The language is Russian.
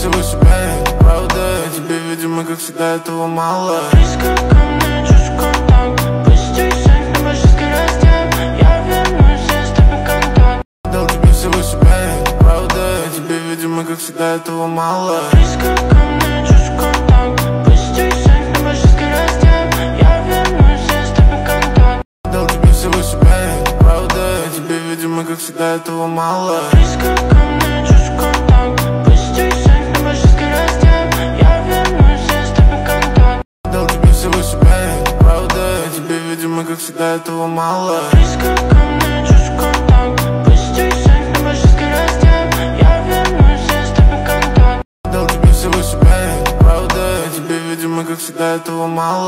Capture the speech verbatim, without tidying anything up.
всего себя, это правда. А тебе, видимо, как всегда, этого мало. Близко ко мне, чувств контакт. Пустись на большой скорости. Я вернусь, я с тобой контакт. Дал тебе всего себя, это правда. А тебе, видимо, как всегда, этого мало. Близко ко мне, чувств контакт. Пустись на большой скорости. Я вернусь, я с тобой контакт. Дал тебе всего себя, это правда. А тебе, видимо, как всегда, этого мало. Близко ко мне, чувств контакт. Пустись на большой скорости. Я вернусь, я с тобой контакт. Дал тебе всего себя, это правда. А тебе, видимо, как всегда, этого мало. Близко ко мне, чувств контакт. Пустись на большой скорости. Я вернусь, я с тобой контакт. Дал тебе всего себя, это правда. А тебе, видимо, как всегда, этого мало.